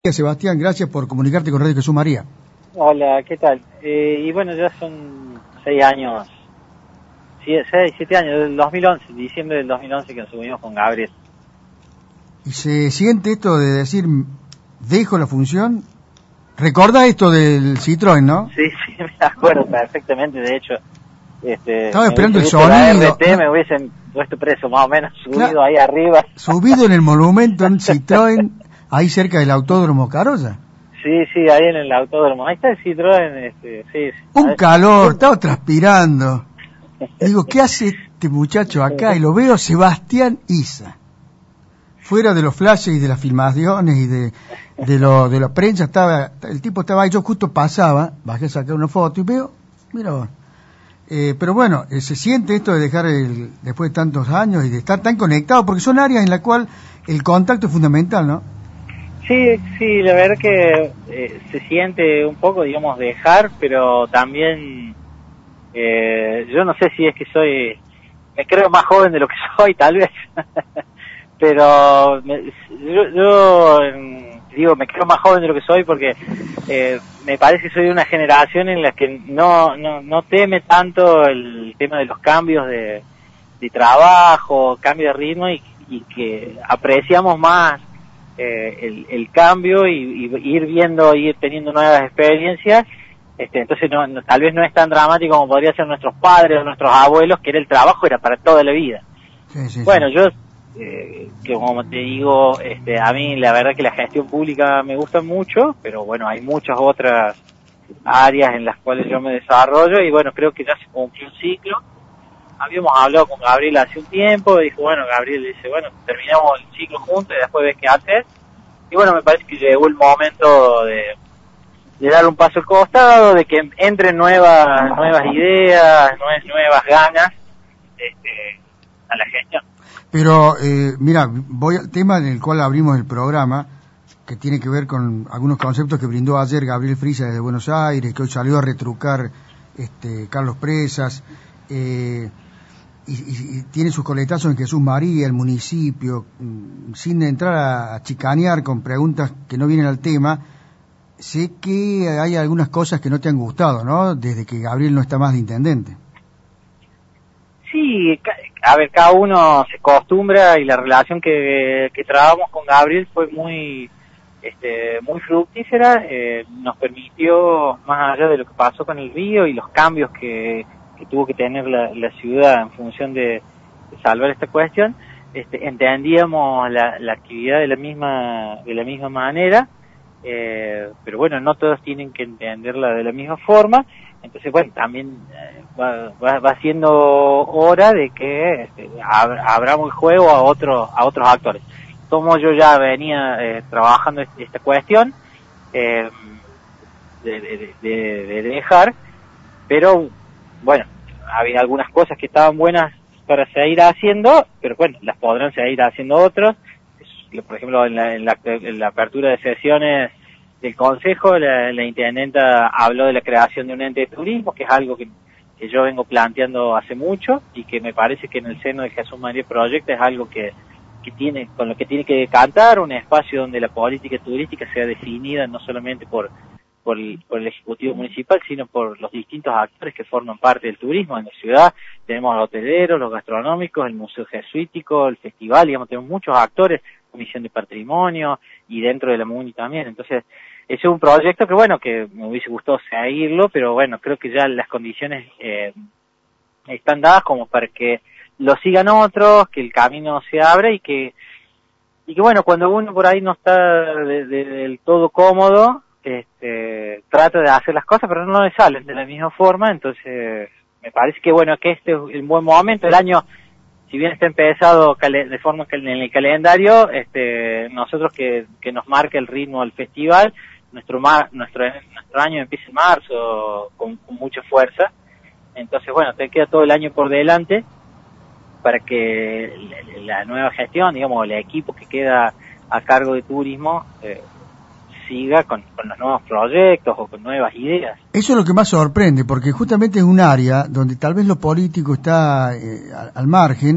Sebastián, gracias por comunicarte con Radio Jesús María. Hola, ¿qué tal? Y bueno, ya son 6 años, 7 años, del 2011, diciembre del 2011 que nos subimos con Gabriel. ¿Y se siente esto de decir, dejo la función? ¿Recuerda esto del Citroën, no? Sí, me acuerdo perfectamente, de hecho. Estaba esperando el sonido. Me hubiesen puesto preso, más o menos, subido ahí arriba. Subido en el monumento en Citroën, ahí cerca del Autódromo Carolla. Sí, ahí en el autódromo. Ahí está el Citroën, sí. Un calor, estaba transpirando. Digo, ¿qué hace este muchacho acá? Y lo veo Sebastián Isa. Fuera de los flashes y de las filmaciones y de la prensa, el tipo estaba ahí, yo justo pasaba, bajé a sacar una foto y veo, mira vos. Pero bueno, se siente esto de dejar después de tantos años y de estar tan conectado, porque son áreas en las cuales el contacto es fundamental, ¿no? Sí, la verdad que se siente un poco, digamos, dejar, pero también yo no sé si es que me creo más joven de lo que soy, tal vez, pero yo digo, me creo más joven de lo que soy porque me parece que soy de una generación en la que no teme tanto el tema de los cambios de trabajo, cambio de ritmo y que apreciamos más el cambio y ir teniendo nuevas experiencias. Entonces tal vez no es tan dramático como podría ser nuestros padres o nuestros abuelos, que el trabajo era para toda la vida. Sí. Bueno, yo que como te digo, a mí la verdad que la gestión pública me gusta mucho, pero bueno, hay muchas otras áreas en las cuales yo me desarrollo y bueno, creo que ya se cumplió un ciclo. Habíamos hablado con Gabriel hace un tiempo, dijo, bueno, Gabriel dice, bueno, terminamos el ciclo juntos y después ves qué haces. Y bueno, me parece que llegó el momento de dar un paso al costado, de que entren nuevas ideas, nuevas ganas a la gestión. Pero, mira, voy al tema en el cual abrimos el programa, que tiene que ver con algunos conceptos que brindó ayer Gabriel Frisa desde Buenos Aires, que hoy salió a retrucar Carlos Presas, y tiene sus coletazos en Jesús María, el municipio, sin entrar a chicanear con preguntas que no vienen al tema. Sé que hay algunas cosas que no te han gustado, ¿no? Desde que Gabriel no está más de intendente. Sí, a ver, cada uno se acostumbra y la relación que trabajamos con Gabriel fue muy fructífera, nos permitió, más allá de lo que pasó con el río y los cambios que tuvo que tener la ciudad en función de salvar esta cuestión, entendíamos la actividad de la misma manera, pero bueno, no todos tienen que entenderla de la misma forma. Entonces, bueno, también va siendo hora de que abramos el juego a otros actores. Como yo ya venía trabajando esta cuestión de dejar, pero bueno, había algunas cosas que estaban buenas para seguir haciendo, pero bueno, las podrán seguir haciendo otros. Por ejemplo, en la apertura de sesiones del Consejo, la intendenta habló de la creación de un ente de turismo, que es algo que yo vengo planteando hace mucho y que me parece que en el seno de Jesús María Project es algo con lo que tiene que cantar, un espacio donde la política turística sea definida no solamente por el Ejecutivo Municipal, sino por los distintos actores que forman parte del turismo en la ciudad. Tenemos los hoteleros, los gastronómicos, el Museo Jesuítico, el festival, digamos, tenemos muchos actores, Comisión de Patrimonio y dentro de la MUNI también. Entonces, ese es un proyecto que bueno, que me hubiese gustado seguirlo, pero bueno, creo que ya las condiciones están dadas como para que lo sigan otros, que el camino se abra y que bueno, cuando uno por ahí no está del todo cómodo, trata de hacer las cosas, pero no le salen de la misma forma. Entonces me parece que bueno, que este es el buen momento. El año, si bien está empezado de forma que en el calendario, nosotros que nos marca el ritmo del festival, nuestro año empieza en marzo con mucha fuerza. Entonces bueno, te queda todo el año por delante para que la nueva gestión, digamos, el equipo que queda a cargo de turismo siga con los nuevos proyectos o con nuevas ideas. Eso es lo que más sorprende, porque justamente es un área donde tal vez lo político está al margen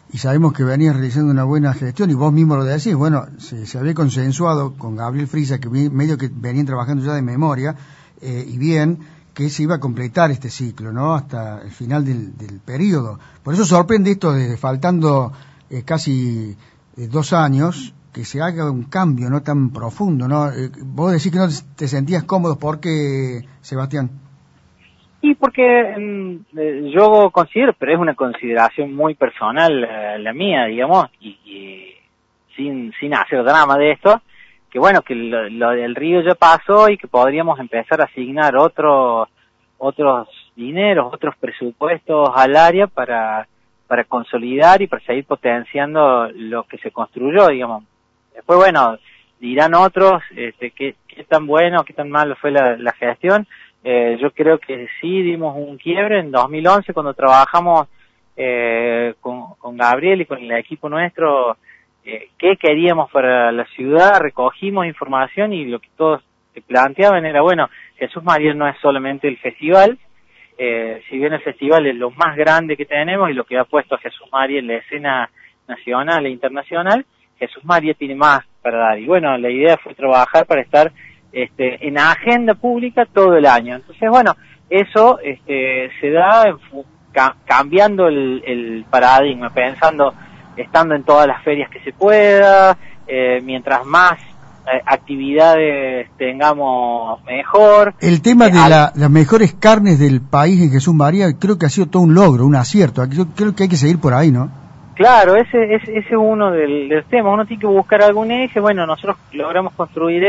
y sabemos que venías realizando una buena gestión, y vos mismo lo decís, bueno, se había consensuado con Gabriel Frisa, que medio que venían trabajando ya de memoria, y bien, que se iba a completar este ciclo, ¿no?, hasta el final del periodo. Por eso sorprende esto de faltando casi 2 años, que se haga un cambio no tan profundo, ¿no? Vos decís que no te sentías cómodo, ¿por qué, Sebastián? Y porque yo considero, pero es una consideración muy personal la mía, digamos, y sin hacer drama de esto, que bueno, que lo del río ya pasó y que podríamos empezar a asignar otros dineros, otros presupuestos al área para consolidar y para seguir potenciando lo que se construyó, digamos. Después, bueno, dirán otros qué tan bueno, qué tan malo fue la gestión. Yo creo que sí dimos un quiebre en 2011 cuando trabajamos con Gabriel y con el equipo nuestro, qué queríamos para la ciudad, recogimos información y lo que todos se planteaban era, bueno, Jesús María no es solamente el festival, si bien el festival es lo más grande que tenemos y lo que ha puesto a Jesús María en la escena nacional e internacional, Jesús María tiene más para dar. Y bueno, la idea fue trabajar para estar en la agenda pública todo el año. Entonces, bueno, eso se da cambiando el paradigma, pensando, estando en todas las ferias que se pueda, mientras más actividades tengamos mejor. El tema de las mejores carnes del país en Jesús María creo que ha sido todo un logro, un acierto. Yo creo que hay que seguir por ahí, ¿no? Claro, ese es uno de los temas. Uno tiene que buscar algún eje. Bueno, nosotros logramos construir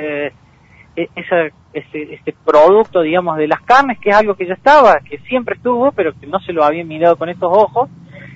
este producto, digamos, de las carnes, que es algo que ya estaba, que siempre estuvo, pero que no se lo habían mirado con estos ojos,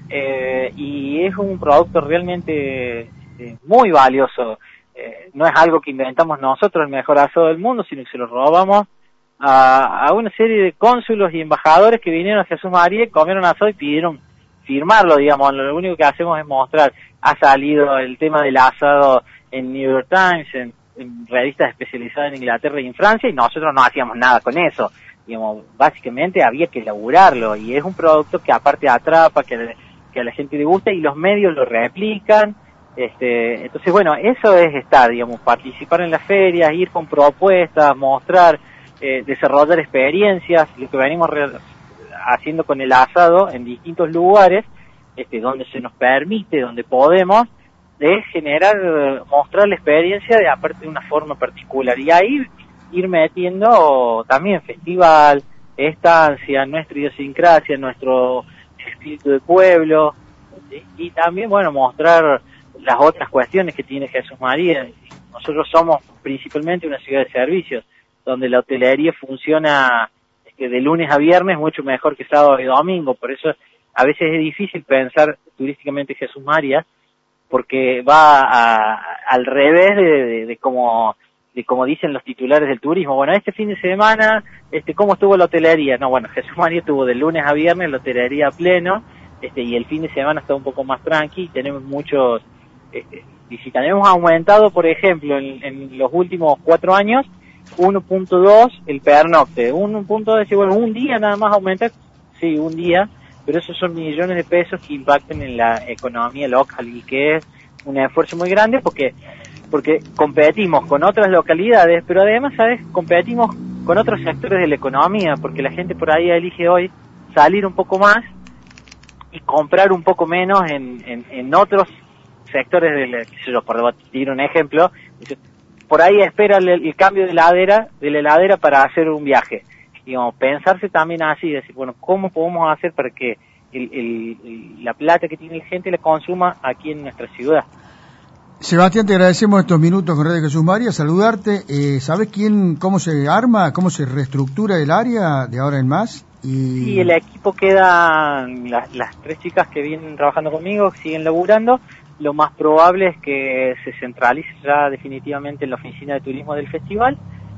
y es un producto realmente muy valioso. No es algo que inventamos nosotros, el mejor asado del mundo, sino que se lo robamos a una serie de cónsulos y embajadores que vinieron a Jesús María, comieron asado y pidieron firmarlo, digamos. Lo único que hacemos es mostrar. Ha salido el tema del asado en New York Times, en revistas especializadas en Inglaterra y en Francia, y nosotros no hacíamos nada con eso, digamos. Básicamente había que elaborarlo, y es un producto que aparte atrapa, que a la gente le gusta, y los medios lo replican. Entonces, bueno, eso es estar, digamos, participar en las ferias, ir con propuestas, mostrar, desarrollar experiencias, lo que venimos haciendo con el asado en distintos lugares, donde se nos permite, donde podemos, de generar, mostrar la experiencia de aparte de una forma particular, y ahí ir metiendo también festival, estancia, nuestra idiosincrasia, nuestro espíritu de pueblo, ¿sí? Y también, bueno, mostrar las otras cuestiones que tiene Jesús María. Nosotros somos principalmente una ciudad de servicios, donde la hotelería funciona de lunes a viernes mucho mejor que sábado y domingo. Por eso a veces es difícil pensar turísticamente Jesús María, porque va al revés de como dicen los titulares del turismo. Bueno, este fin de semana, ¿cómo estuvo la hotelería? No, bueno, Jesús María estuvo de lunes a viernes la hotelería a pleno, y el fin de semana está un poco más tranqui. Tenemos muchos visitantes. Hemos aumentado, por ejemplo, en los últimos 4 años, 1.2 el pernocte, 1.2, bueno, un día nada más aumenta, sí, un día, pero esos son millones de pesos que impactan en la economía local, y que es un esfuerzo muy grande porque competimos con otras localidades, pero además, ¿sabes?, competimos con otros sectores de la economía, porque la gente por ahí elige hoy salir un poco más y comprar un poco menos en otros sectores por decir un ejemplo, por ahí espera el cambio de la heladera para hacer un viaje. Digamos, pensarse también así, decir, bueno, ¿cómo podemos hacer para que la plata que tiene la gente la consuma aquí en nuestra ciudad? Sebastián, te agradecemos estos minutos con Radio Jesús María, saludarte. ¿Sabes cómo se arma, cómo se reestructura el área de ahora en más? Sí, el equipo queda, las 3 chicas que vienen trabajando conmigo siguen laburando. Lo más probable es que se centralice ya definitivamente en la oficina de turismo del festival.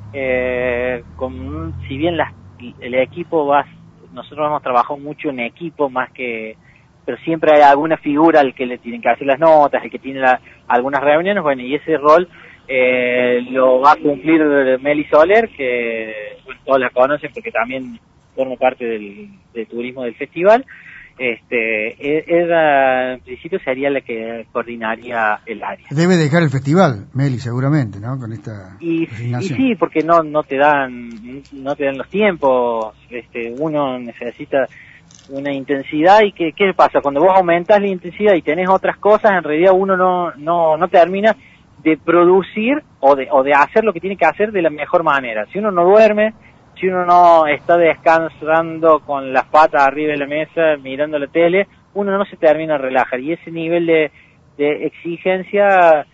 Si bien el equipo nosotros hemos trabajado mucho en equipo más que, pero siempre hay alguna figura al que le tienen que hacer las notas, el que tiene algunas reuniones, bueno, y ese rol lo va a cumplir Meli Soler, que bueno, todos la conocen porque también forma parte del turismo del festival. ella en principio sería la que coordinaría el área. Debe dejar el festival, Meli, seguramente, ¿no? Con esta Y designación. sí, porque no te dan los tiempos, uno necesita una intensidad. Y ¿qué pasa? Cuando vos aumentas la intensidad y tenés otras cosas, en realidad uno no termina de producir o de hacer lo que tiene que hacer de la mejor manera. Si uno no duerme, si uno no está descansando con las patas arriba de la mesa mirando la tele, uno no se termina de relajar, y ese nivel de exigencia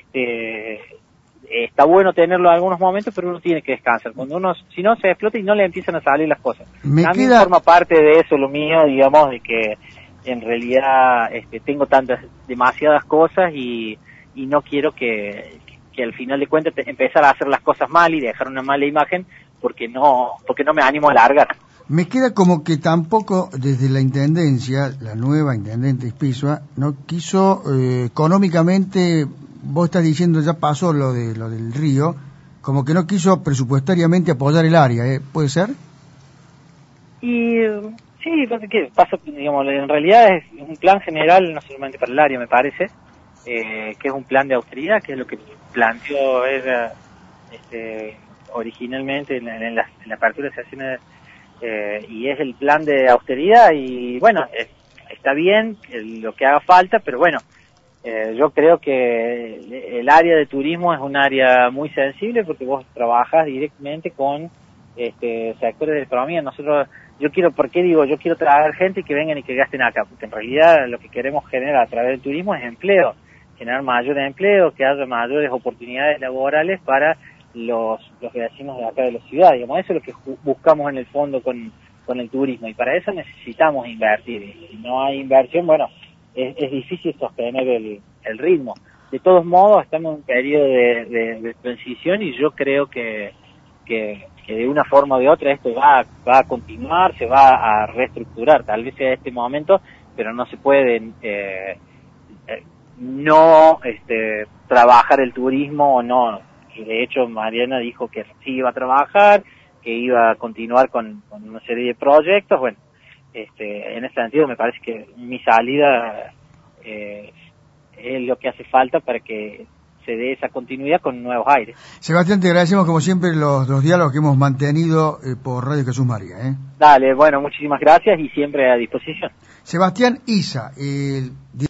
está bueno tenerlo en algunos momentos, pero uno tiene que descansar. Cuando uno, si no, se explota y no le empiezan a salir las cosas. También forma parte de eso lo mío, digamos, de que en realidad tengo demasiadas cosas y no quiero que al final de cuentas empezar a hacer las cosas mal y dejar una mala imagen porque no me animo a largar. Me queda como que tampoco desde la intendencia, la nueva intendente Ispizua, no quiso económicamente. Vos estás diciendo, ya pasó lo del río, como que no quiso presupuestariamente apoyar el área, ¿puede ser? Y sí, ¿qué pasa? Digamos, en realidad es un plan general, no solamente para el área, me parece, que es un plan de austeridad, que es lo que planteó ella originalmente en la apertura de sesiones, y es el plan de austeridad. Y bueno, está bien lo que haga falta, pero bueno, yo creo que el área de turismo es un área muy sensible porque vos trabajás directamente con sectores de la economía. Yo quiero traer gente y que vengan y que gasten acá, porque en realidad lo que queremos generar a través del turismo es empleo, generar mayor empleo, que haya mayores oportunidades laborales para los vecinos de acá de la ciudad. Digamos, eso es lo que buscamos en el fondo con el turismo, y para eso necesitamos invertir. Y si no hay inversión, bueno, es difícil sostener el ritmo. De todos modos, estamos en un periodo de transición, y yo creo que de una forma o de otra esto va a continuar, se va a reestructurar. Tal vez sea este momento, pero no se puede trabajar el turismo o no. Y de hecho Mariana dijo que sí iba a trabajar, que iba a continuar con una serie de proyectos. Bueno, en ese sentido me parece que mi salida es lo que hace falta para que se dé esa continuidad con nuevos aires. Sebastián, te agradecemos como siempre los diálogos que hemos mantenido por Radio Jesús María. Dale, bueno, muchísimas gracias y siempre a disposición. Sebastián Isa, el